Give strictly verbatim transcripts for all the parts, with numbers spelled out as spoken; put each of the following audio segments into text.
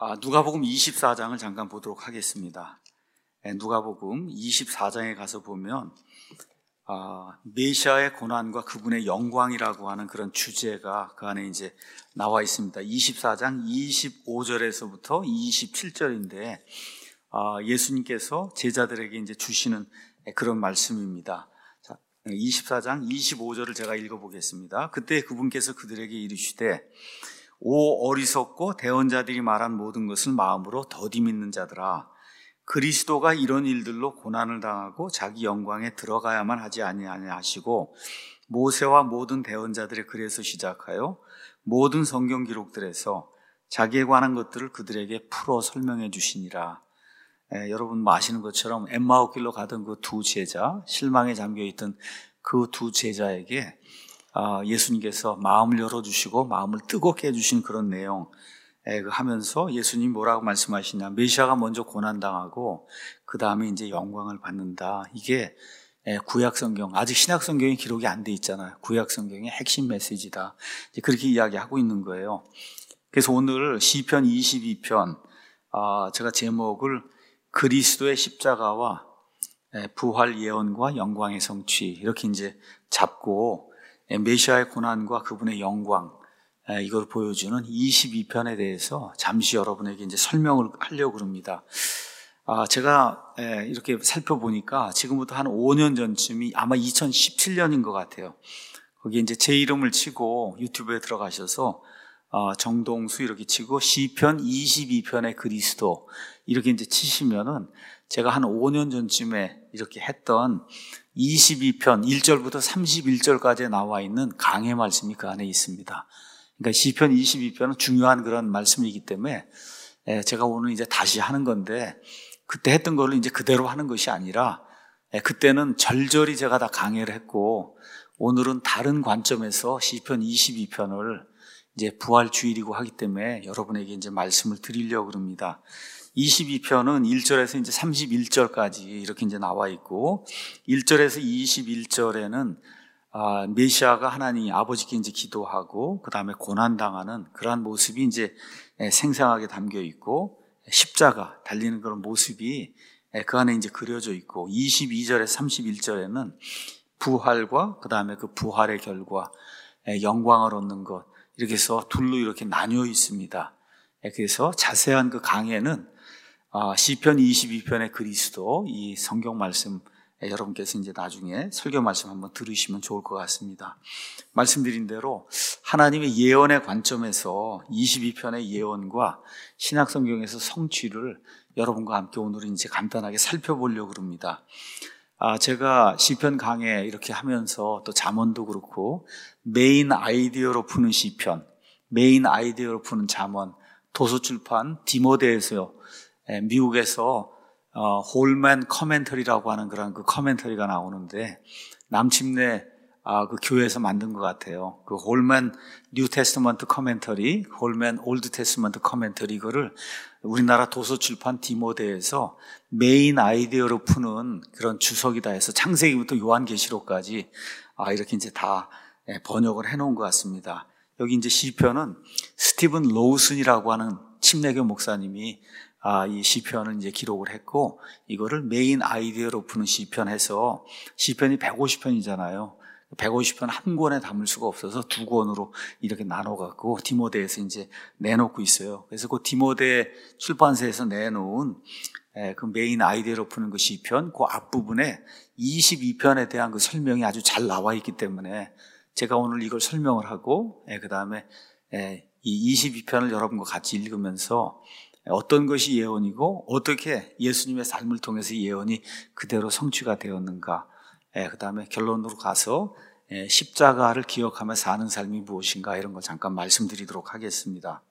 아, 누가복음 이십사 장을 잠깐 보도록 하겠습니다. 네, 누가복음 이십사 장에 가서 보면 아, 메시아의 고난과 그분의 영광이라고 하는 그런 주제가 그 안에 이제 나와 있습니다. 이십사 장 이십오 절에서부터 이십칠 절인데 아, 예수님께서 제자들에게 이제 주시는 그런 말씀입니다. 자, 이십사 장 이십오 절을 제가 읽어보겠습니다. 그때 그분께서 그들에게 이르시되 오 어리석고 대언자들이 말한 모든 것을 마음으로 더디 믿는 자들아, 그리스도가 이런 일들로 고난을 당하고 자기 영광에 들어가야만 하지 아니하시고 모세와 모든 대언자들의 글에서 시작하여 모든 성경 기록들에서 자기에 관한 것들을 그들에게 풀어 설명해 주시니라. 에, 여러분 아시는 것처럼 엠마오 길로 가던 그 두 제자, 실망에 잠겨있던 그 두 제자에게 아, 예수님께서 마음을 열어주시고 마음을 뜨겁게 해주신 그런 내용 에, 하면서 예수님 뭐라고 말씀하시냐, 메시아가 먼저 고난당하고 그 다음에 이제 영광을 받는다. 이게 에, 구약성경, 아직 신약성경에 기록이 안 돼 있잖아요. 구약성경의 핵심 메시지다. 이제 그렇게 이야기하고 있는 거예요. 그래서 오늘 시편 이십이 편 아, 제가 제목을 그리스도의 십자가와 에, 부활 예언과 영광의 성취 이렇게 이제 잡고 메시아의 고난과 그분의 영광, 이걸 보여주는 이십이 편에 대해서 잠시 여러분에게 이제 설명을 하려고 합니다. 아, 제가 이렇게 살펴보니까 지금부터 한 오 년 전쯤이 아마 이천십칠 년인 것 같아요. 거기에 이제 제 이름을 치고 유튜브에 들어가셔서 정동수 이렇게 치고 시편 이십이 편의 그리스도 이렇게 이제 치시면은 제가 한 오 년 전쯤에 이렇게 했던 이십이 편 일 절부터 삼십일 절까지 나와 있는 강해 말씀이 그 안에 있습니다. 그러니까 시편 이십이 편은 중요한 그런 말씀이기 때문에 제가 오늘 이제 다시 하는 건데, 그때 했던 거를 이제 그대로 하는 것이 아니라 그때는 절절히 제가 다 강해를 했고 오늘은 다른 관점에서 시편 이십이 편을 이제 부활 주일이고 하기 때문에 여러분에게 이제 말씀을 드리려고 합니다. 이십이 편은 일 절에서 이제 삼십일 절까지 이렇게 이제 나와 있고, 일 절에서 이십일 절에는 아, 메시아가 하나님 아버지께 이제 기도하고 그 다음에 고난당하는 그러한 모습이 이제 생생하게 담겨 있고, 십자가 달리는 그런 모습이 그 안에 이제 그려져 있고, 이십이 절에서 삼십일 절에는 부활과 그 다음에 그 부활의 결과 영광을 얻는 것, 이렇게 해서 둘로 이렇게 나뉘어 있습니다. 그래서 자세한 그 강해는 시편 이십이 편의 그리스도, 이 성경 말씀 여러분께서 이제 나중에 설교 말씀 한번 들으시면 좋을 것 같습니다. 말씀드린 대로 하나님의 예언의 관점에서 이십이 편의 예언과 신약 성경에서 성취를 여러분과 함께 오늘은 이제 간단하게 살펴보려고 합니다. 아, 제가 시편 강해 이렇게 하면서 또 잠언도 그렇고 메인 아이디어로 푸는 시편, 메인 아이디어로 푸는 잠언, 도서출판 디모데에서 미국에서 어, 홀맨 커멘터리라고 하는 그런 그 커멘터리가 나오는데, 남침내 아, 그 교회에서 만든 것 같아요. 그 홀맨 뉴 테스트먼트 커멘터리, 홀맨 올드 테스트먼트 커멘터리, 이거를 우리나라 도서출판 디모데에서 메인 아이디어로 푸는 그런 주석이다 해서 창세기부터 요한계시록까지 아, 이렇게 이제 다 번역을 해놓은 것 같습니다. 여기 이제 시편은 스티븐 로우슨이라고 하는 침례교 목사님이 아, 이 시편을 이제 기록을 했고, 이거를 메인 아이디어로 푸는 시편 해서, 시편이 백오십 편이잖아요. 백오십 편 한 권에 담을 수가 없어서 두 권으로 이렇게 나눠갖고 디모데에서 이제 내놓고 있어요. 그래서 그 디모데 출판사에서 내놓은 그 메인 아이디어로 푸는 그 시편, 그 앞부분에 이십이 편에 대한 그 설명이 아주 잘 나와 있기 때문에 제가 오늘 이걸 설명을 하고, 그 다음에 이 이십이 편을 여러분과 같이 읽으면서 어떤 것이 예언이고 어떻게 예수님의 삶을 통해서 예언이 그대로 성취가 되었는가, 그 다음에 결론으로 가서 십자가를 기억하며 사는 삶이 무엇인가, 이런 걸 잠깐 말씀드리도록 하겠습니다.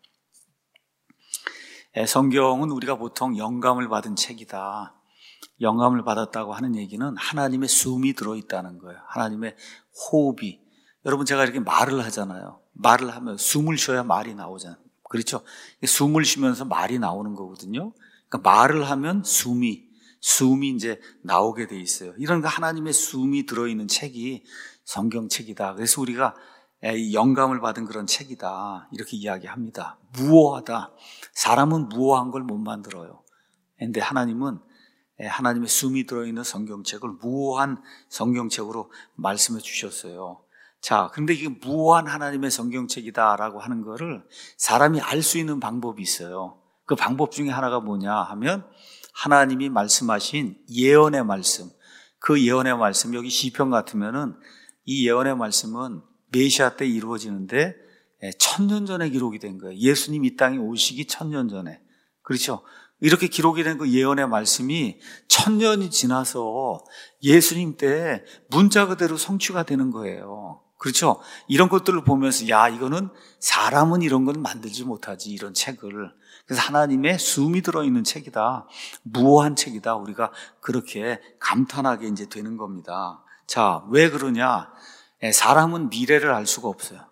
성경은 우리가 보통 영감을 받은 책이다, 영감을 받았다고 하는 얘기는 하나님의 숨이 들어있다는 거예요. 하나님의 호흡이. 여러분, 제가 이렇게 말을 하잖아요. 말을 하면 숨을 쉬어야 말이 나오잖아요. 그렇죠? 숨을 쉬면서 말이 나오는 거거든요. 그러니까 말을 하면 숨이, 숨이 이제 나오게 돼 있어요. 이런 거 하나님의 숨이 들어있는 책이 성경책이다. 그래서 우리가 이 영감을 받은 그런 책이다 이렇게 이야기합니다. 무오하다. 사람은 무오한 걸 못 만들어요. 그런데 하나님은 하나님의 숨이 들어있는 성경책을 무오한 성경책으로 말씀해 주셨어요. 자, 그런데 이게 무오한 하나님의 성경책이다라고 하는 거를 사람이 알 수 있는 방법이 있어요. 그 방법 중에 하나가 뭐냐 하면 하나님이 말씀하신 예언의 말씀, 그 예언의 말씀, 여기 시편 같으면은 이 예언의 말씀은 메시아 때 이루어지는데 천년 전에 기록이 된 거예요. 예수님 이 땅에 오시기 천년 전에. 그렇죠? 이렇게 기록이 된 그 예언의 말씀이 천년이 지나서 예수님 때 문자 그대로 성취가 되는 거예요. 그렇죠? 이런 것들을 보면서 야, 이거는 사람은 이런 건 만들지 못하지, 이런 책을. 그래서 하나님의 숨이 들어있는 책이다. 무오한 책이다. 우리가 그렇게 감탄하게 이제 되는 겁니다. 자, 왜 그러냐? 사람은 미래를 알 수가 없어요.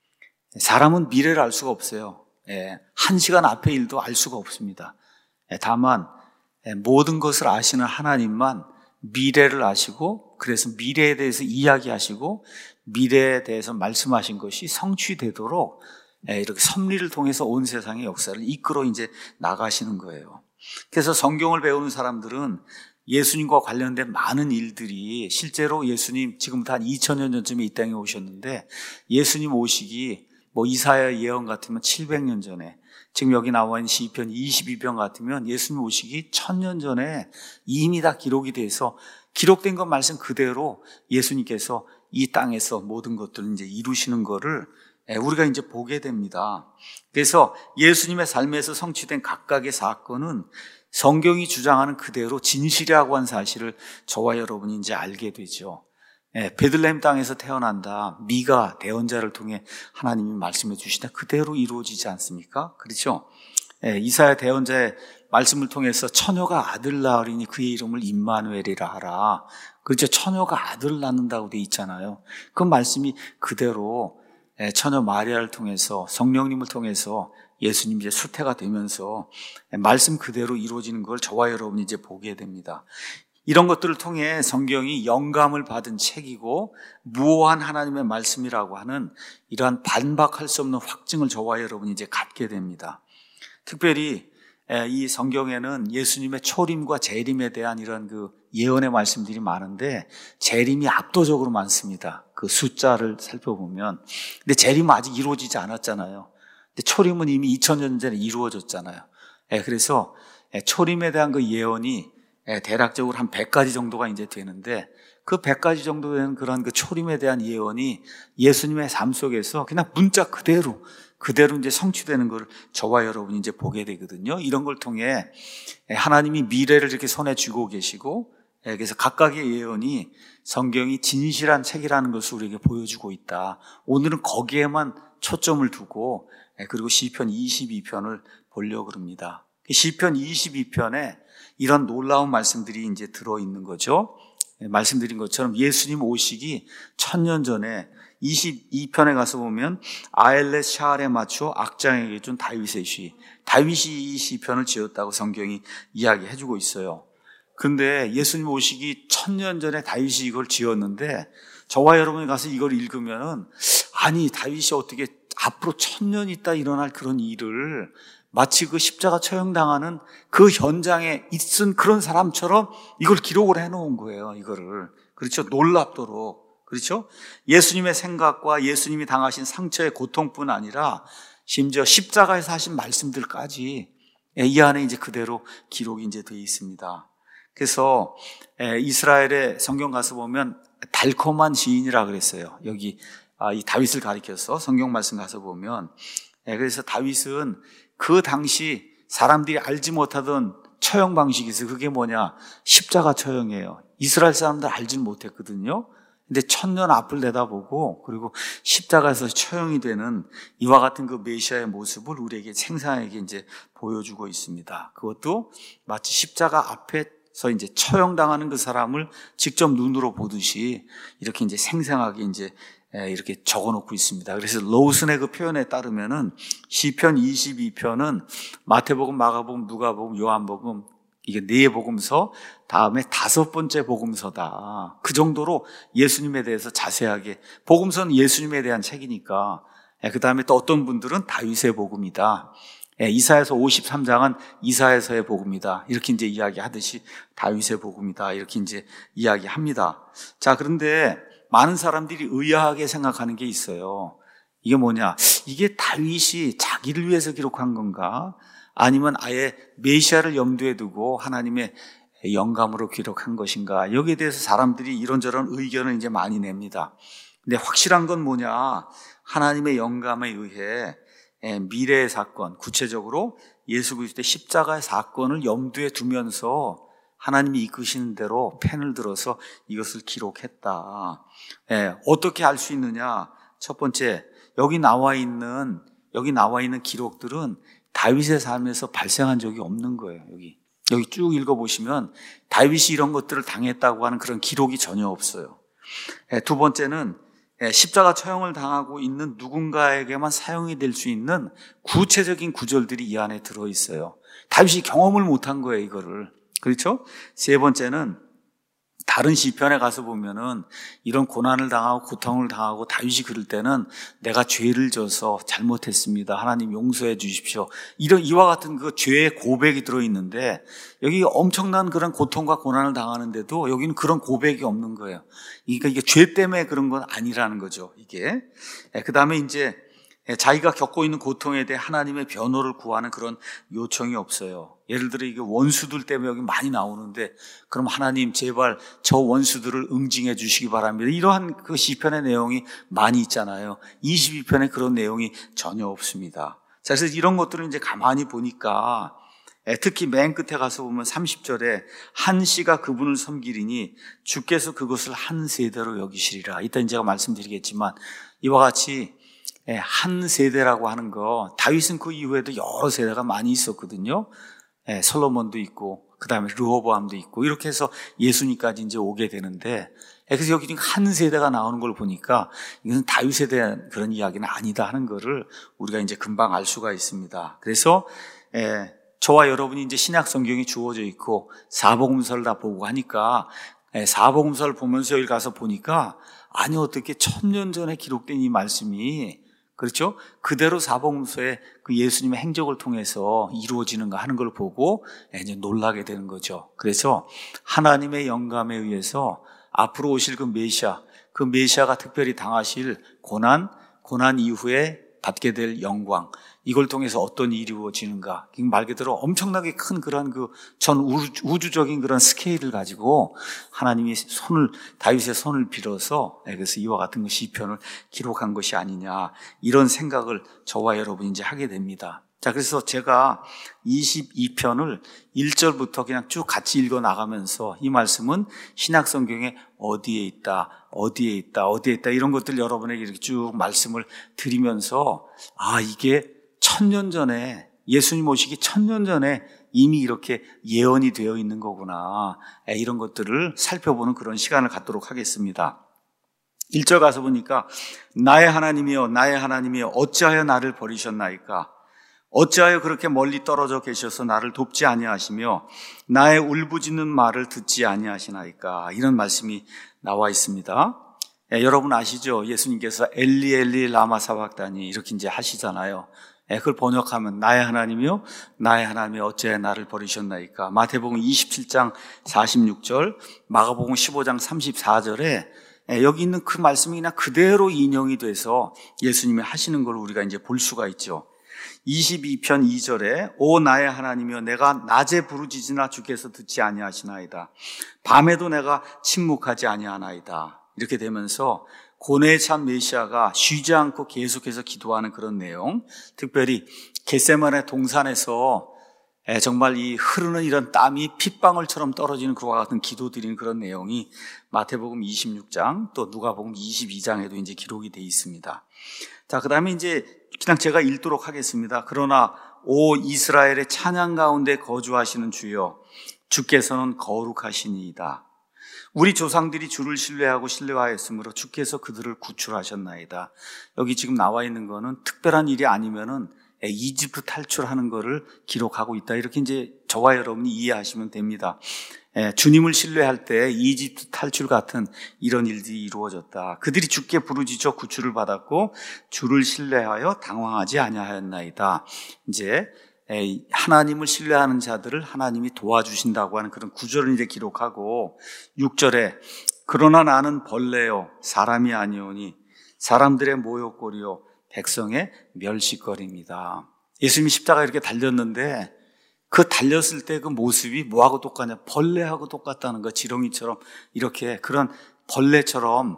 사람은 미래를 알 수가 없어요. 한 시간 앞의 일도 알 수가 없습니다. 다만 모든 것을 아시는 하나님만 미래를 아시고, 그래서 미래에 대해서 이야기하시고 미래에 대해서 말씀하신 것이 성취되도록 이렇게 섭리를 통해서 온 세상의 역사를 이끌어 이제 나가시는 거예요. 그래서 성경을 배우는 사람들은 예수님과 관련된 많은 일들이, 실제로 예수님 지금부터 한 이천 년 전쯤에 이 땅에 오셨는데 예수님 오시기 뭐 이사야 예언 같으면 칠백 년 전에, 지금 여기 나와 있는 시편 이십이 편 같으면 예수님 오시기 천년 전에 이미 다 기록이 돼서 기록된 것 말씀 그대로 예수님께서 이 땅에서 모든 것들을 이제 이루시는 거를 우리가 이제 보게 됩니다. 그래서 예수님의 삶에서 성취된 각각의 사건은 성경이 주장하는 그대로 진실이라고 하는 사실을 저와 여러분이 이제 알게 되죠. 베들레헴 땅에서 태어난다, 미가 대언자를 통해 하나님이 말씀해 주시다, 그대로 이루어지지 않습니까? 그렇죠? 이사야 대언자의 말씀을 통해서 처녀가 아들 낳으리니 그의 이름을 임마누엘이라 하라. 그렇죠? 처녀가 아들을 낳는다고 돼 있잖아요. 그 말씀이 그대로 처녀 마리아를 통해서, 성령님을 통해서 예수님이 이제 수태가 되면서 말씀 그대로 이루어지는 걸 저와 여러분이 이제 보게 됩니다. 이런 것들을 통해 성경이 영감을 받은 책이고 무오한 하나님의 말씀이라고 하는 이러한 반박할 수 없는 확증을 저와 여러분이 이제 갖게 됩니다. 특별히 이 성경에는 예수님의 초림과 재림에 대한 이런 그 예언의 말씀들이 많은데 재림이 압도적으로 많습니다. 그 숫자를 살펴보면. 근데 재림은 아직 이루어지지 않았잖아요. 근데 초림은 이미 이천 년 전에 이루어졌잖아요. 그래서 초림에 대한 그 예언이 대략적으로 한 백 가지 정도가 이제 되는데 그 백 가지 정도 되는 그런 그 초림에 대한 예언이 예수님의 삶 속에서 그냥 문자 그대로 그대로 이제 성취되는 걸 저와 여러분이 이제 보게 되거든요. 이런 걸 통해 하나님이 미래를 이렇게 손에 쥐고 계시고, 그래서 각각의 예언이 성경이 진실한 책이라는 것을 우리에게 보여주고 있다. 오늘은 거기에만 초점을 두고, 그리고 시편 이십이 편을 보려고 합니다. 시편 이십이 편에 이런 놀라운 말씀들이 이제 들어있는 거죠. 말씀드린 것처럼 예수님 오시기 천년 전에 이십이 편에 가서 보면 아엘렛 샤알에 맞추어 악장에게 준 다윗의 시, 다윗이 이 시편을 지었다고 성경이 이야기해주고 있어요. 그런데 예수님 오시기 천년 전에 다윗이 이걸 지었는데 저와 여러분이 가서 이걸 읽으면은 아니 다윗이 어떻게 앞으로 천년 있다 일어날 그런 일을 마치 그 십자가 처형당하는 그 현장에 있은 그런 사람처럼 이걸 기록을 해놓은 거예요. 이거를. 그렇죠? 놀랍도록. 그렇죠? 예수님의 생각과 예수님이 당하신 상처의 고통뿐 아니라 심지어 십자가에서 하신 말씀들까지 이 안에 이제 그대로 기록이 이제 되어 있습니다. 그래서 이스라엘의 성경 가서 보면 달콤한 시인이라 그랬어요. 여기 이 다윗을 가리켜서 성경 말씀 가서 보면, 그래서 다윗은 그 당시 사람들이 알지 못하던 처형 방식이 있어요. 그게 뭐냐? 십자가 처형이에요. 이스라엘 사람들 알지는 못했거든요. 근데 천년 앞을 내다보고 그리고 십자가에서 처형이 되는 이와 같은 그 메시아의 모습을 우리에게 생생하게 이제 보여주고 있습니다. 그것도 마치 십자가 앞에서 이제 처형당하는 그 사람을 직접 눈으로 보듯이 이렇게 이제 생생하게 이제 이렇게 적어놓고 있습니다. 그래서 로슨의 그 표현에 따르면은 시편 이십이 편은 마태복음, 마가복음, 누가복음, 요한복음, 이게 네 복음서 다음에 다섯 번째 복음서다. 그 정도로 예수님에 대해서 자세하게, 복음서는 예수님에 대한 책이니까. 그 다음에 또 어떤 분들은 다윗의 복음이다. 이사야서 오십삼 장은 이사야서의 복음이다. 이렇게 이제 이야기하듯이 다윗의 복음이다. 이렇게 이제 이야기합니다. 자, 그런데 많은 사람들이 의아하게 생각하는 게 있어요. 이게 뭐냐? 이게 다윗이 자기를 위해서 기록한 건가? 아니면 아예 메시아를 염두에 두고 하나님의 영감으로 기록한 것인가? 여기에 대해서 사람들이 이런저런 의견을 이제 많이 냅니다. 근데 확실한 건 뭐냐? 하나님의 영감에 의해 미래의 사건, 구체적으로 예수 그리스도의 십자가의 사건을 염두에 두면서 하나님이 이끄시는 대로 펜을 들어서 이것을 기록했다. 예, 어떻게 알 수 있느냐? 첫 번째, 여기 나와 있는 여기 나와 있는 기록들은 다윗의 삶에서 발생한 적이 없는 거예요. 여기 여기 쭉 읽어보시면 다윗이 이런 것들을 당했다고 하는 그런 기록이 전혀 없어요. 예, 두 번째는 예, 십자가 처형을 당하고 있는 누군가에게만 사용이 될 수 있는 구체적인 구절들이 이 안에 들어있어요. 다윗이 경험을 못한 거예요, 이거를. 그렇죠? 세 번째는 다른 시편에 가서 보면은 이런 고난을 당하고 고통을 당하고 다윗이 그럴 때는 내가 죄를 져서 잘못했습니다. 하나님 용서해 주십시오. 이런 이와 같은 그 죄의 고백이 들어있는데 여기 엄청난 그런 고통과 고난을 당하는데도 여기는 그런 고백이 없는 거예요. 그러니까 이게 죄 때문에 그런 건 아니라는 거죠. 이게. 그 다음에 이제 자기가 겪고 있는 고통에 대해 하나님의 변호를 구하는 그런 요청이 없어요. 예를 들어 이게 원수들 때문에 여기 많이 나오는데 그럼 하나님 제발 저 원수들을 응징해 주시기 바랍니다. 이러한 그 시편의 내용이 많이 있잖아요. 이십이 편에 그런 내용이 전혀 없습니다. 자, 그래서 이런 것들을 이제 가만히 보니까 특히 맨 끝에 가서 보면 삼십 절에 한 씨가 그분을 섬기리니 주께서 그것을 한 세대로 여기시리라. 이따 제가 말씀드리겠지만 이와 같이 한 세대라고 하는 거, 다윗은 그 이후에도 여러 세대가 많이 있었거든요. 예, 솔로몬도 있고, 그 다음에 르호보암도 있고, 이렇게 해서 예수님까지 이제 오게 되는데, 예, 그래서 여기 한 세대가 나오는 걸 보니까 이것은 다윗에 대한 그런 이야기는 아니다 하는 거를 우리가 이제 금방 알 수가 있습니다. 그래서 예, 저와 여러분이 이제 신약 성경이 주어져 있고 사복음서를 다 보고 하니까 예, 사복음서를 보면서 여기 가서 보니까 아니 어떻게 천년 전에 기록된 이 말씀이 그렇죠? 그대로 사복음서에 그 예수님의 행적을 통해서 이루어지는가 하는 걸 보고 이제 놀라게 되는 거죠. 그래서 하나님의 영감에 의해서 앞으로 오실 그 메시아, 그 메시아가 특별히 당하실 고난, 고난 이후에 받게 될 영광, 이걸 통해서 어떤 일이 이루어지는가. 말 그대로 엄청나게 큰 그런 그 전 우주적인 그런 스케일을 가지고 하나님이 손을, 다윗의 손을 빌어서 그래서 이와 같은 그 시편을 기록한 것이 아니냐. 이런 생각을 저와 여러분이 이제 하게 됩니다. 자, 그래서 제가 이십이 편을 일 절부터 그냥 쭉 같이 읽어 나가면서 이 말씀은 신약 성경에 어디에 있다, 어디에 있다, 어디에 있다 이런 것들 여러분에게 이렇게 쭉 말씀을 드리면서 아, 이게 천년 전에 예수님 오시기 천년 전에 이미 이렇게 예언이 되어 있는 거구나. 이런 것들을 살펴보는 그런 시간을 갖도록 하겠습니다. 일 절 가서 보니까 나의 하나님이여 나의 하나님이여 어찌하여 나를 버리셨나이까? 어찌하여 그렇게 멀리 떨어져 계셔서 나를 돕지 아니하시며 나의 울부짖는 말을 듣지 아니하시나이까? 이런 말씀이 나와 있습니다. 예, 여러분 아시죠? 예수님께서 엘리 엘리 라마 사박다니 이렇게 이제 하시잖아요. 예, 그걸 번역하면 나의 하나님이요 나의 하나님이 어찌하여 나를 버리셨나이까? 마태복음 이십칠 장 사십육 절, 마가복음 십오 장 삼십사 절에 예, 여기 있는 그 말씀이 그냥 그대로 인용이 돼서 예수님이 하시는 걸 우리가 이제 볼 수가 있죠. 이십이 편 이 절에 오 나의 하나님이여 내가 낮에 부르짖으나 주께서 듣지 아니하시나이다. 밤에도 내가 침묵하지 아니하나이다. 이렇게 되면서 고뇌에 찬 메시아가 쉬지 않고 계속해서 기도하는 그런 내용, 특별히 겟세마네 동산에서 정말 이 흐르는 이런 땀이 핏방울처럼 떨어지는 그와 같은 기도 드리는 그런 내용이 마태복음 이십육 장 또 누가복음 이십이 장에도 이제 기록이 되어 있습니다. 자, 그 다음에 이제 그냥 제가 읽도록 하겠습니다. 그러나 오 이스라엘의 찬양 가운데 거주하시는 주여 주께서는 거룩하시니이다. 우리 조상들이 주를 신뢰하고 신뢰하였으므로 주께서 그들을 구출하셨나이다. 여기 지금 나와 있는 거는 특별한 일이 아니면은 이집트 탈출하는 것을 기록하고 있다. 이렇게 이제 저와 여러분이 이해하시면 됩니다. 주님을 신뢰할 때 이집트 탈출 같은 이런 일들이 이루어졌다. 그들이 주께 부르짖어 구출을 받았고 주를 신뢰하여 당황하지 아니하였나이다. 이제 하나님을 신뢰하는 자들을 하나님이 도와주신다고 하는 그런 구절을 이제 기록하고 육 절에 그러나 나는 벌레요 사람이 아니오니 사람들의 모욕거리요 백성의 멸시거리입니다. 예수님이 십자가에 이렇게 달렸는데 그 달렸을 때 그 모습이 뭐하고 똑같냐? 벌레하고 똑같다는 거. 지렁이처럼 이렇게 그런 벌레처럼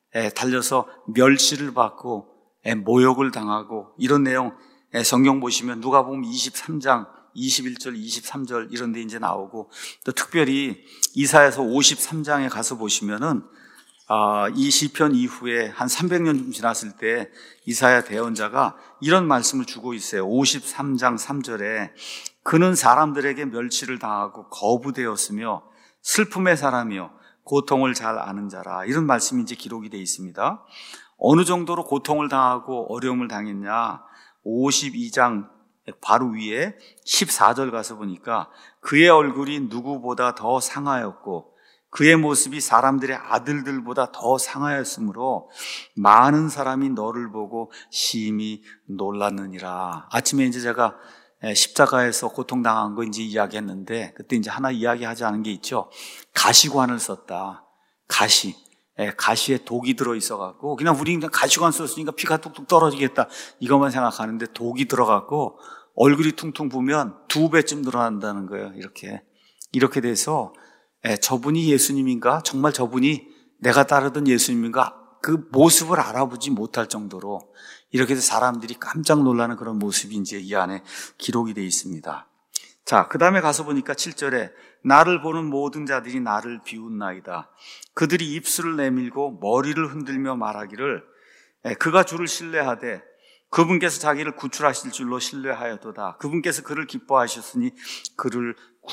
달려서 멸시를 받고 모욕을 당하고 이런 내용 성경 보시면 누가복음 이십삼 장 이십일 절 이십삼 절 이런 데 이제 나오고 또 특별히 이사야서 오십삼 장에 가서 보시면은 아, 이 시편 이후에 한 삼백 년 지났을 때 이사야 대언자가 이런 말씀을 주고 있어요. 오십삼 장 삼 절에 그는 사람들에게 멸시를 당하고 거부되었으며 슬픔의 사람이요 고통을 잘 아는 자라. 이런 말씀이 이제 기록이 되어 있습니다. 어느 정도로 고통을 당하고 어려움을 당했냐? 오십이 장 바로 위에 십사 절 가서 보니까 그의 얼굴이 누구보다 더 상하였고 그의 모습이 사람들의 아들들보다 더 상하였으므로 많은 사람이 너를 보고 심히 놀랐느니라. 아침에 이제 제가 십자가에서 고통당한 거 이제 이야기했는데 그때 이제 하나 이야기하지 않은 게 있죠. 가시관을 썼다. 가시. 가시에 독이 들어있어갖고 그냥 우리 그냥 가시관 썼으니까 피가 뚝뚝 떨어지겠다 이것만 생각하는데 독이 들어갔고 얼굴이 퉁퉁 부으면 두 배쯤 늘어난다는 거예요. 이렇게 이렇게 돼서 저분이 예수님인가? 정말 저분이 내가 따르던 예수님인가? 그 모습을 알아보지 못할 정도로 이렇게 해서 사람들이 깜짝 놀라는 그런 모습이 이제 이 안에 기록이 되어 있습니다. 자, 그 다음에 가서 보니까 칠 절에 나를 보는 모든 자들이 나를 비웃나이다. 그들이 입술을 내밀고 머리를 흔들며 말하기를 그가 주를 신뢰하되 그분께서 자기를 구출하실 줄로 신뢰하였도다. 그분께서 그를 기뻐하셨으니 그를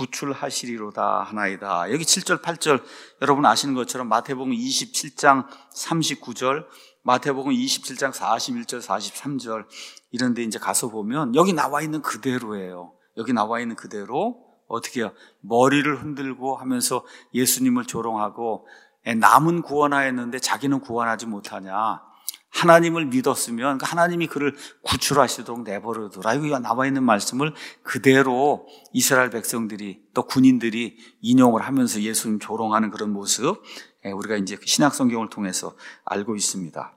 구출하시리로다 하나이다. 여기 칠 절 팔 절 여러분 아시는 것처럼 마태복음 이십칠 장 삼십구 절 마태복음 이십칠 장 사십일 절 사십삼 절 이런 데 이제 가서 보면 여기 나와 있는 그대로예요. 여기 나와 있는 그대로 어떻게 해요? 머리를 흔들고 하면서 예수님을 조롱하고 남은 구원하였는데 자기는 구원하지 못하냐. 하나님을 믿었으면 하나님이 그를 구출하시도록 내버려두라. 여기 나와 있는 말씀을 그대로 이스라엘 백성들이 또 군인들이 인용을 하면서 예수님 조롱하는 그런 모습 우리가 이제 신약 성경을 통해서 알고 있습니다.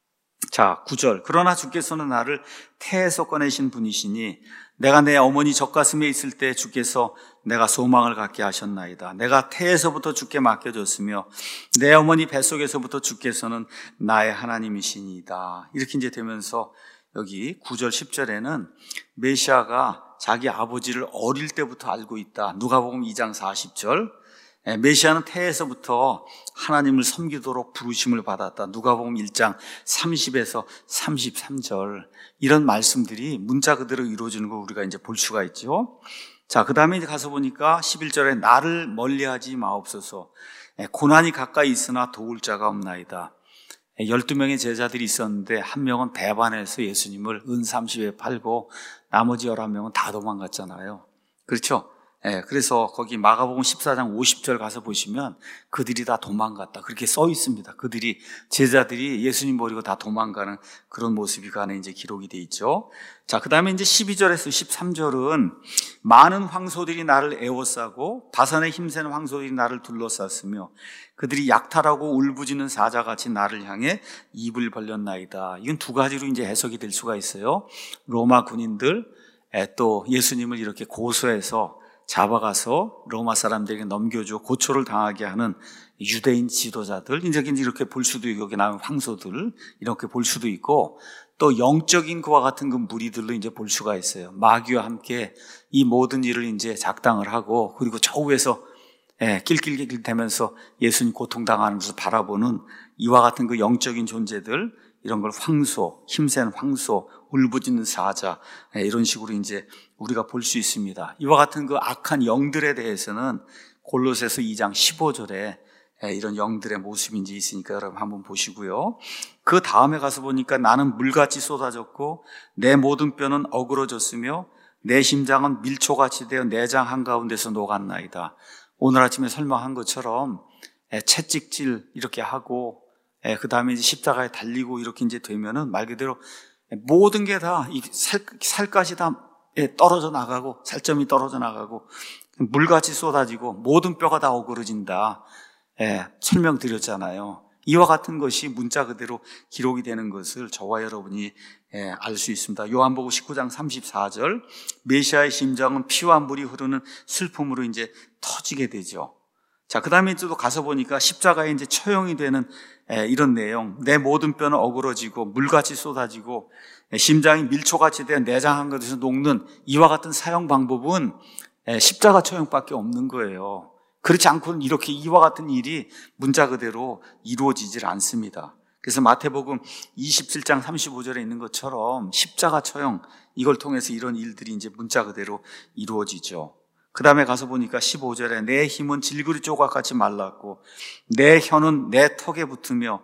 자, 구 절. 그러나 주께서는 나를 태에서 꺼내신 분이시니 내가 내 어머니 젖가슴에 있을 때 주께서 내가 소망을 갖게 하셨나이다. 내가 태에서부터 주께 맡겨졌으며 내 어머니 뱃속에서부터 주께서는 나의 하나님이시니이다. 이렇게 이제 되면서 여기 구 절 십 절에는 메시아가 자기 아버지를 어릴 때부터 알고 있다. 누가복음 이 장 사십 절. 메시아는 태에서부터 하나님을 섬기도록 부르심을 받았다. 누가복음 일 장 삼십에서 삼십삼 절. 이런 말씀들이 문자 그대로 이루어지는 걸 우리가 이제 볼 수가 있죠. 자, 그 다음에 이제 가서 보니까 십일 절에 나를 멀리하지 마옵소서. 고난이 가까이 있으나 도울 자가 없나이다. 열두 명의 제자들이 있었는데 한 명은 배반해서 예수님을 은 삼십에 팔고 나머지 열한 명은 다 도망갔잖아요. 그렇죠? 예, 그래서 거기 마가복음 십사 장 오십 절 가서 보시면 그들이 다 도망갔다. 그렇게 써 있습니다. 그들이, 제자들이 예수님 버리고 다 도망가는 그런 모습이 그 안에 이제 기록이 돼 있죠. 자, 그 다음에 이제 십이 절에서 십삼 절은 많은 황소들이 나를 에워싸고 바산에 힘센 황소들이 나를 둘러쌌으며 그들이 약탈하고 울부짖는 사자같이 나를 향해 입을 벌렸나이다. 이건 두 가지로 이제 해석이 될 수가 있어요. 로마 군인들, 또 예수님을 이렇게 고소해서 잡아가서 로마 사람들에게 넘겨줘 고초를 당하게 하는 유대인 지도자들, 이제 이렇게 볼 수도 있고, 여기 나온 황소들, 이렇게 볼 수도 있고, 또 영적인 그와 같은 그 무리들로 이제 볼 수가 있어요. 마귀와 함께 이 모든 일을 이제 작당을 하고, 그리고 저 위에서 예, 낄낄낄 대면서 예수님 고통당하는 것을 바라보는 이와 같은 그 영적인 존재들, 이런 걸 황소, 힘센 황소, 울부짖는 사자, 이런 식으로 이제 우리가 볼 수 있습니다. 이와 같은 그 악한 영들에 대해서는 골로새서 이 장 십오 절에 이런 영들의 모습인지 있으니까 여러분 한번 보시고요. 그 다음에 가서 보니까 나는 물같이 쏟아졌고 내 모든 뼈는 어그러졌으며 내 심장은 밀초같이 되어 내장 한가운데서 녹았나이다. 오늘 아침에 설명한 것처럼 채찍질 이렇게 하고 그 다음에 이제 십자가에 달리고 이렇게 이제 되면은 말 그대로 모든 게 다 이 살, 살갗이 다 떨어져 나가고 살점이 떨어져 나가고 물같이 쏟아지고 모든 뼈가 다 어그러진다. 예, 설명드렸잖아요. 이와 같은 것이 문자 그대로 기록이 되는 것을 저와 여러분이 예, 알 수 있습니다. 요한복음 십구 장 삼십사 절 메시아의 심장은 피와 물이 흐르는 슬픔으로 이제 터지게 되죠. 자, 그 다음에 또 가서 보니까 십자가에 이제 처형이 되는 에, 이런 내용. 내 모든 뼈는 어그러지고 물같이 쏟아지고 에, 심장이 밀초같이 된 내장 한 곳에서 녹는 이와 같은 사형 방법은 에, 십자가 처형밖에 없는 거예요. 그렇지 않고는 이렇게 이와 같은 일이 문자 그대로 이루어지질 않습니다. 그래서 마태복음 이십칠 장 삼십오 절에 있는 것처럼 십자가 처형 이걸 통해서 이런 일들이 이제 문자 그대로 이루어지죠. 그 다음에 가서 보니까 십오 절에 내 힘은 질그리 조각같이 말랐고 내 혀는 내 턱에 붙으며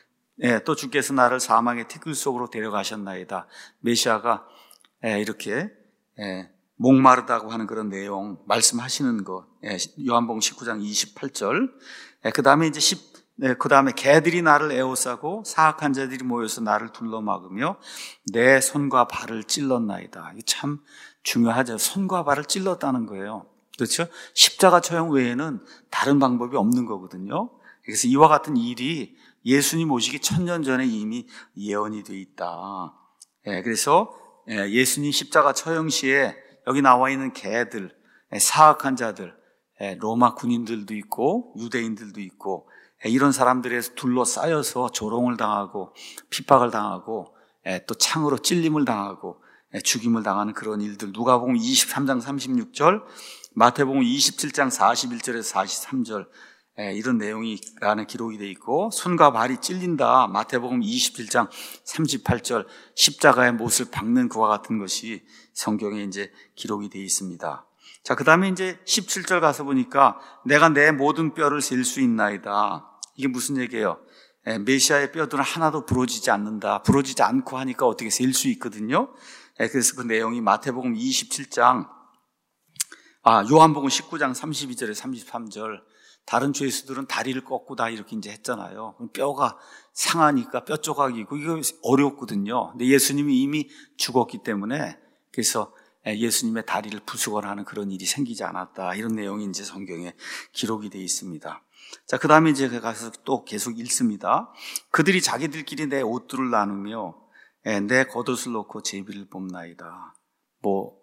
예, 또 주께서 나를 사망의 티끌 속으로 데려가셨나이다. 메시아가 예, 이렇게 예, 목마르다고 하는 그런 내용 말씀하시는 것 예, 요한복음 십구 장 이십팔 절 예, 그 다음에 이제 십 네, 그 다음에 개들이 나를 에워싸고 사악한 자들이 모여서 나를 둘러막으며 내 손과 발을 찔렀나이다. 이게 참 중요하죠. 손과 발을 찔렀다는 거예요. 그렇죠? 십자가 처형 외에는 다른 방법이 없는 거거든요. 그래서 이와 같은 일이 예수님 오시기 천년 전에 이미 예언이 돼 있다. 예, 그래서 예수님 십자가 처형 시에 여기 나와 있는 개들, 사악한 자들, 로마 군인들도 있고 유대인들도 있고 이런 사람들에 둘러싸여서 조롱을 당하고 핍박을 당하고 또 창으로 찔림을 당하고 죽임을 당하는 그런 일들 누가복음 이십삼 장 삼십육 절 마태복음 이십칠 장 사십일 절에서 사십삼 절 이런 내용이 안에 기록이 되어 있고 손과 발이 찔린다 마태복음 이십칠 장 삼십팔 절 십자가의 못을 박는 그와 같은 것이 성경에 이제 기록이 되어 있습니다. 자, 그 다음에 이제 십칠 절 가서 보니까 내가 내 모든 뼈를 셀 수 있나이다. 이게 무슨 얘기예요? 메시아의 뼈들은 하나도 부러지지 않는다. 부러지지 않고 하니까 어떻게 셀 수 있거든요. 그래서 그 내용이 마태복음 이십칠 장, 아, 요한복음 십구 장 삼십이 절에 삼십삼 절 다른 죄수들은 다리를 꺾고 다 이렇게 이제 했잖아요. 뼈가 상하니까 뼈 조각이고 이거 어렵거든요. 근데 예수님이 이미 죽었기 때문에 그래서 예수님의 다리를 부수거나 하는 그런 일이 생기지 않았다. 이런 내용이 이제 성경에 기록이 되어 있습니다. 자, 그 다음에 이제 가서 또 계속 읽습니다. 그들이 자기들끼리 내 옷들을 나누며 내 겉옷을 놓고 제비를 뽑나이다. 뭐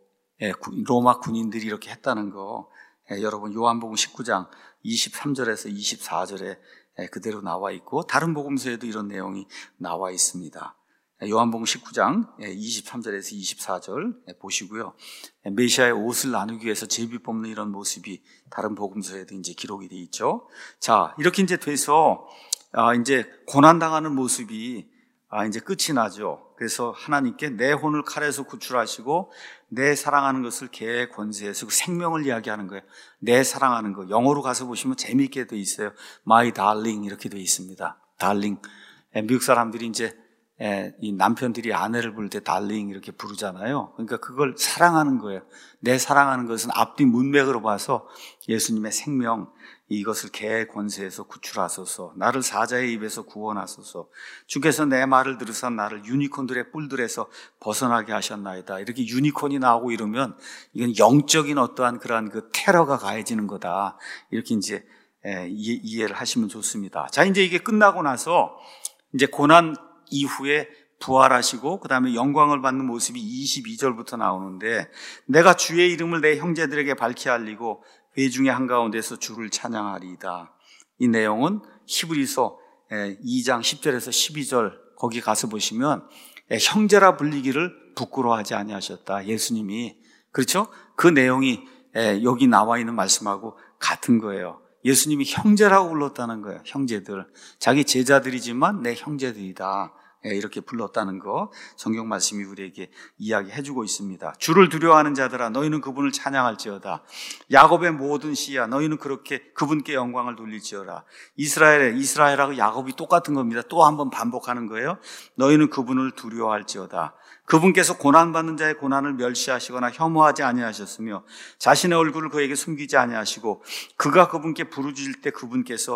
로마 군인들이 이렇게 했다는 거 여러분 요한복음 십구 장 이십삼 절에서 이십사 절에 그대로 나와 있고 다른 복음서에도 이런 내용이 나와 있습니다. 요한복음 십구 장 이십삼 절에서 이십사 절 보시고요. 메시아의 옷을 나누기 위해서 제비 뽑는 이런 모습이 다른 복음서에도 이제 기록이 되어 있죠. 자, 이렇게 이제 돼서 아, 이제 고난 당하는 모습이 아, 이제 끝이 나죠. 그래서 하나님께 내 혼을 칼에서 구출하시고 내 사랑하는 것을 개의 권세에서 그 생명을 이야기하는 거예요. 내 사랑하는 거. 영어로 가서 보시면 재미있게 돼 있어요. My darling 이렇게 돼 있습니다. darling. 미국 사람들이 이제 이 남편들이 아내를 부를 때 달링 이렇게 부르잖아요. 그러니까 그걸 사랑하는 거예요. 내 사랑하는 것은 앞뒤 문맥으로 봐서 예수님의 생명 이것을 개의 권세에서 구출하소서 나를 사자의 입에서 구원하소서 주께서 내 말을 들으사 나를 유니콘들의 뿔들에서 벗어나게 하셨나이다. 이렇게 유니콘이 나오고 이러면 이건 영적인 어떠한 그러한 그 테러가 가해지는 거다. 이렇게 이제 이해를 하시면 좋습니다. 자, 이제 이게 끝나고 나서 이제 고난 이후에 부활하시고 그 다음에 영광을 받는 모습이 이십이 절부터 나오는데 내가 주의 이름을 내 형제들에게 밝히 알리고 회중의 한가운데서 주를 찬양하리이다. 이 내용은 히브리서 이 장 십 절에서 십이 절 거기 가서 보시면 형제라 불리기를 부끄러워하지 아니하셨다. 예수님이 그렇죠? 그 내용이 여기 나와 있는 말씀하고 같은 거예요. 예수님이 형제라고 불렀다는 거예요. 형제들. 자기 제자들이지만 내 형제들이다. 이렇게 불렀다는 거 성경 말씀이 우리에게 이야기해주고 있습니다. 주를 두려워하는 자들아 너희는 그분을 찬양할지어다. 야곱의 모든 씨야 너희는 그렇게 그분께 영광을 돌릴지어다. 이스라엘에 이스라엘하고 야곱이 똑같은 겁니다. 또 한 번 반복하는 거예요. 너희는 그분을 두려워할지어다. 그분께서 고난받는 자의 고난을 멸시하시거나 혐오하지 아니하셨으며 자신의 얼굴을 그에게 숨기지 아니하시고 그가 그분께 부르짖을 때 그분께서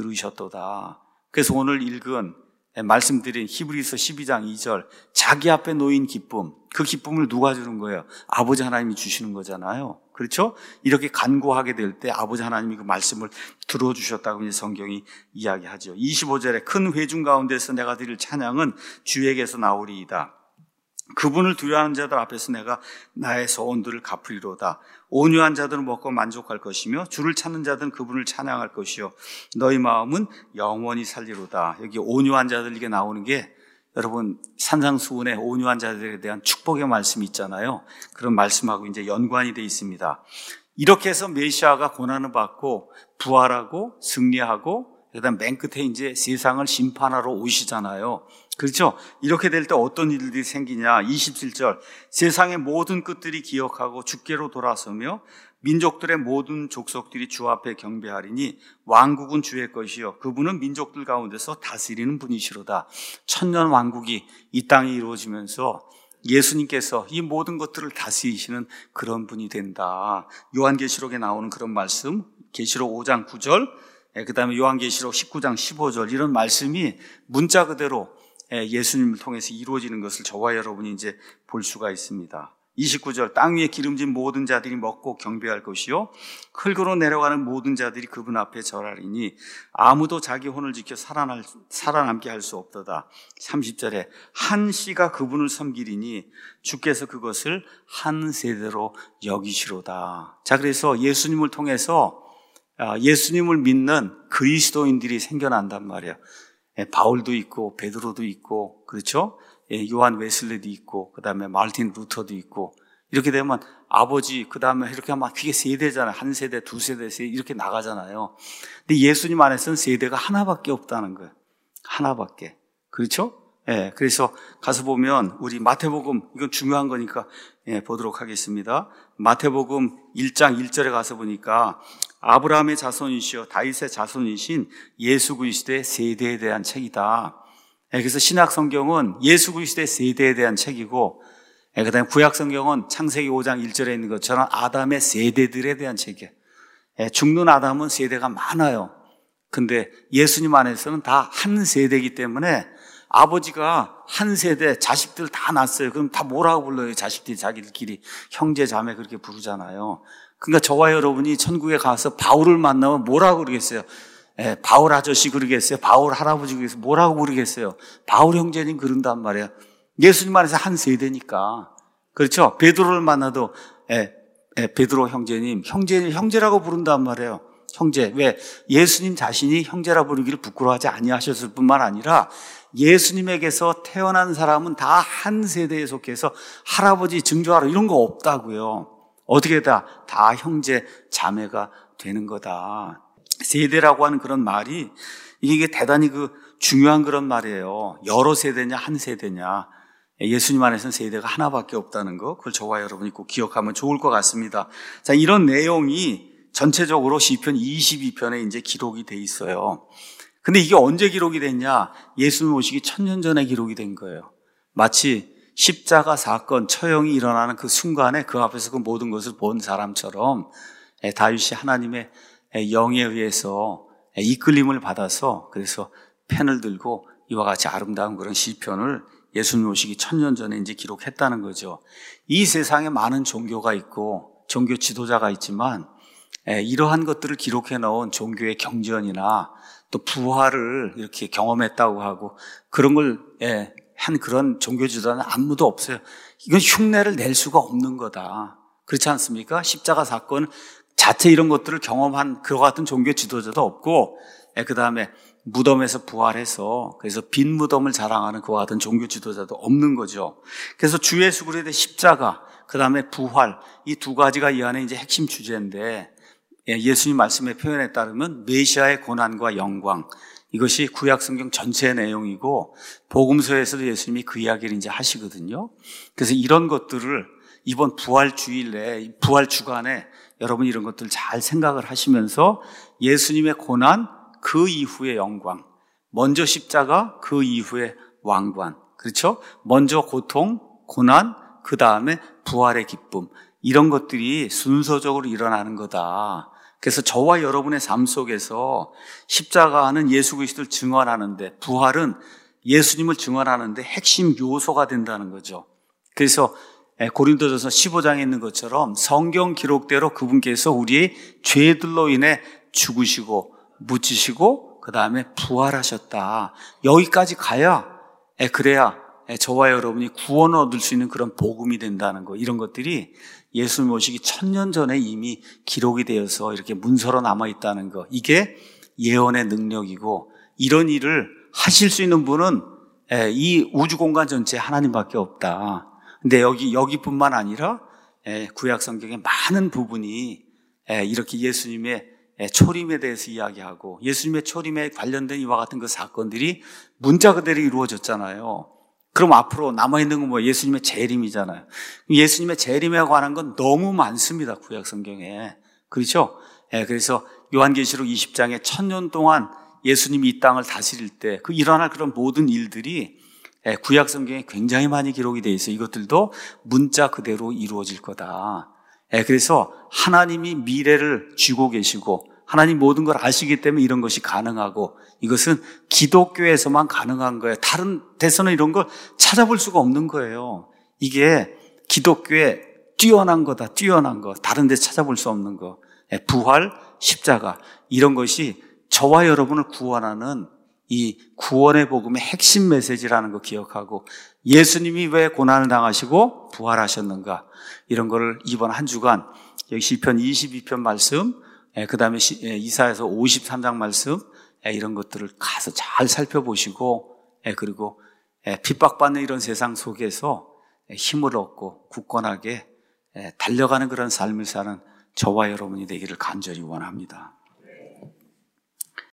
들으셨도다. 그래서 오늘 읽은 말씀드린 히브리서 십이 장 이 절 자기 앞에 놓인 기쁨, 그 기쁨을 누가 주는 거예요? 아버지 하나님이 주시는 거잖아요. 그렇죠? 이렇게 간구하게 될 때 아버지 하나님이 그 말씀을 들어주셨다고 이제 성경이 이야기하죠. 이십오 절에 큰 회중 가운데서 내가 드릴 찬양은 주에게서 나오리이다. 그분을 두려워하는 자들 앞에서 내가 나의 소원들을 갚으리로다. 온유한 자들은 먹고 만족할 것이며 주를 찾는 자들은 그분을 찬양할 것이요 너희 마음은 영원히 살리로다. 여기 온유한 자들 이게 나오는 게 여러분 산상수훈의 온유한 자들에 대한 축복의 말씀이 있잖아요. 그런 말씀하고 이제 연관이 되어 있습니다. 이렇게 해서 메시아가 고난을 받고 부활하고 승리하고 그다음 맨 끝에 이제 세상을 심판하러 오시잖아요. 그렇죠? 이렇게 될 때 어떤 일들이 생기냐? 이십칠 절 세상의 모든 끝들이 기억하고 주께로 돌아서며 민족들의 모든 족속들이 주 앞에 경배하리니 왕국은 주의 것이요 그분은 민족들 가운데서 다스리는 분이시로다. 천년 왕국이 이 땅에 이루어지면서 예수님께서 이 모든 것들을 다스리시는 그런 분이 된다. 요한계시록에 나오는 그런 말씀, 계시록 오 장 구 절, 그 다음에 요한계시록 십구 장 십오 절 이런 말씀이 문자 그대로 예수님을 통해서 이루어지는 것을 저와 여러분이 이제 볼 수가 있습니다. 이십구 절 땅 위에 기름진 모든 자들이 먹고 경배할 것이요 흙으로 내려가는 모든 자들이 그분 앞에 절하리니 아무도 자기 혼을 지켜 살아날, 살아남게 할 수 없도다. 삼십 절에 한 씨가 그분을 섬기리니 주께서 그것을 한 세대로 여기시로다. 자, 그래서 예수님을 통해서 예수님을 믿는 그리스도인들이 생겨난단 말이에요. 바울도 있고 베드로도 있고 그렇죠? 요한 웨슬리도 있고 그다음에 마르틴 루터도 있고 이렇게 되면 아버지 그다음에 이렇게 하면 그게 세대잖아요. 한 세대, 두 세대, 세 이렇게 나가잖아요. 근데 예수님 안에서는 세대가 하나밖에 없다는 거예요. 하나밖에. 그렇죠? 예. 그래서 가서 보면 우리 마태복음 이건 중요한 거니까 예, 보도록 하겠습니다. 마태복음 일 장 일 절에 가서 보니까 아브라함의 자손이시여 다윗의 자손이신 예수 그리스도의 세대에 대한 책이다. 그래서 신약 성경은 예수 그리스도의 세대에 대한 책이고, 그다음에 구약 성경은 창세기 오 장 일 절에 있는 것처럼 아담의 세대들에 대한 책이에요. 죽는 아담은 세대가 많아요. 근데 예수님 안에서는 다 한 세대이기 때문에 아버지가 한 세대 자식들 다 낳았어요. 그럼 다 뭐라고 불러요? 자식들이 자기들끼리 형제 자매 그렇게 부르잖아요. 그러니까 저와 여러분이 천국에 가서 바울을 만나면 뭐라고 그러겠어요? 예, 바울 아저씨 그러겠어요? 바울 할아버지 그러겠어요? 뭐라고 그러겠어요? 바울 형제님 그런단 말이에요. 예수님 안에서 한 세대니까. 그렇죠? 베드로를 만나도 예, 예, 베드로 형제님, 형제님, 형제라고 부른단 말이에요. 형제. 왜? 예수님 자신이 형제라 부르기를 부끄러워하지 아니하셨을 뿐만 아니라 예수님에게서 태어난 사람은 다 한 세대에 속해서 할아버지 증조하러 이런 거 없다고요. 어떻게 다, 다 형제, 자매가 되는 거다. 세대라고 하는 그런 말이 이게 대단히 그 중요한 그런 말이에요. 여러 세대냐, 한 세대냐. 예수님 안에서는 세대가 하나밖에 없다는 거, 그걸 저와 여러분이 꼭 기억하면 좋을 것 같습니다. 자, 이런 내용이 전체적으로 시편 이십이 편에 이제 기록이 돼 있어요. 근데 이게 언제 기록이 됐냐? 예수님 오시기 천년 전에 기록이 된 거예요. 마치 십자가 사건, 처형이 일어나는 그 순간에 그 앞에서 그 모든 것을 본 사람처럼 다윗이 하나님의 영에 의해서 이끌림을 받아서 그래서 펜을 들고 이와 같이 아름다운 그런 시편을 예수님 오시기 천년 전에 이제 기록했다는 거죠. 이 세상에 많은 종교가 있고 종교 지도자가 있지만 이러한 것들을 기록해 놓은 종교의 경전이나 또 부활을 이렇게 경험했다고 하고 그런 걸 한 그런 종교 지도자는 아무도 없어요. 이건 흉내를 낼 수가 없는 거다. 그렇지 않습니까? 십자가 사건 자체 이런 것들을 경험한 그와 같은 종교 지도자도 없고, 그 다음에 무덤에서 부활해서 그래서 빈 무덤을 자랑하는 그와 같은 종교 지도자도 없는 거죠. 그래서 주 예수 그리스도의 십자가, 그 다음에 부활, 이 두 가지가 이 안에 이제 핵심 주제인데, 예수님 말씀의 표현에 따르면 메시아의 고난과 영광, 이것이 구약성경 전체의 내용이고 복음서에서도 예수님이 그 이야기를 이제 하시거든요. 그래서 이런 것들을 이번 부활 주일에, 부활 주간에 여러분 이런 것들 잘 생각을 하시면서 예수님의 고난, 그 이후의 영광, 먼저 십자가, 그 이후의 왕관, 그렇죠? 먼저 고통, 고난, 그 다음에 부활의 기쁨, 이런 것들이 순서적으로 일어나는 거다. 그래서 저와 여러분의 삶 속에서 십자가는 예수 그리스도를 증언하는데, 부활은 예수님을 증언하는데 핵심 요소가 된다는 거죠. 그래서 고린도전서 십오 장에 있는 것처럼 성경 기록대로 그분께서 우리의 죄들로 인해 죽으시고 묻히시고 그 다음에 부활하셨다. 여기까지 가야, 그래야 저와 여러분이 구원을 얻을 수 있는 그런 복음이 된다는 거, 이런 것들이 예수님 오시기 천년 전에 이미 기록이 되어서 이렇게 문서로 남아있다는 거, 이게 예언의 능력이고, 이런 일을 하실 수 있는 분은 이 우주공간 전체에 하나님밖에 없다. 근데 여기, 여기뿐만 아니라 구약 성경의 많은 부분이 이렇게 예수님의 초림에 대해서 이야기하고, 예수님의 초림에 관련된 이와 같은 그 사건들이 문자 그대로 이루어졌잖아요. 그럼 앞으로 남아있는 건 뭐 예수님의 재림이잖아요. 예수님의 재림에 관한 건 너무 많습니다, 구약 성경에. 그렇죠? 그래서 요한계시록 이십 장에 천년 동안 예수님이 이 땅을 다스릴 때 그 일어날 그런 모든 일들이 구약 성경에 굉장히 많이 기록이 되어 있어요. 이것들도 문자 그대로 이루어질 거다. 그래서 하나님이 미래를 쥐고 계시고 하나님 모든 걸 아시기 때문에 이런 것이 가능하고, 이것은 기독교에서만 가능한 거예요. 다른 데서는 이런 걸 찾아볼 수가 없는 거예요. 이게 기독교에 뛰어난 거다, 뛰어난 거. 다른 데서 찾아볼 수 없는 거. 부활, 십자가, 이런 것이 저와 여러분을 구원하는 이 구원의 복음의 핵심 메시지라는 거 기억하고, 예수님이 왜 고난을 당하시고 부활하셨는가, 이런 거를 이번 한 주간 여기 시편 이십이 편 말씀, 그 다음에 이사야서 오십삼 장 말씀, 이런 것들을 가서 잘 살펴보시고, 그리고 핍박받는 이런 세상 속에서 힘을 얻고 굳건하게 달려가는 그런 삶을 사는 저와 여러분이 되기를 간절히 원합니다.